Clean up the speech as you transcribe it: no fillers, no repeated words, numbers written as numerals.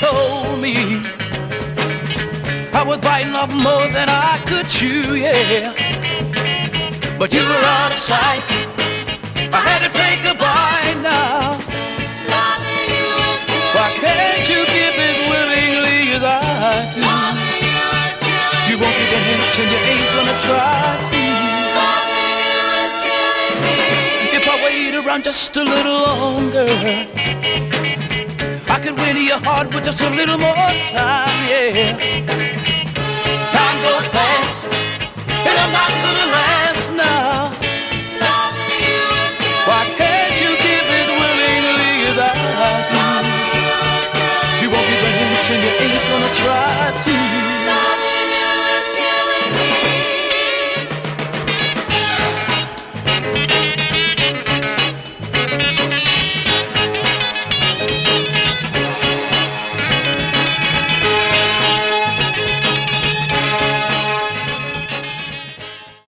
told me I was biting off more than I could chew, yeah. But you were out of sight. I had to say goodbye now. Why can't you give it willingly as I do? You won't give a hint and you ain't gonna try to. If I wait around just a little longer, I could win your heart with just a little more time, yeah. Time goes fast, and I'm not gonna last.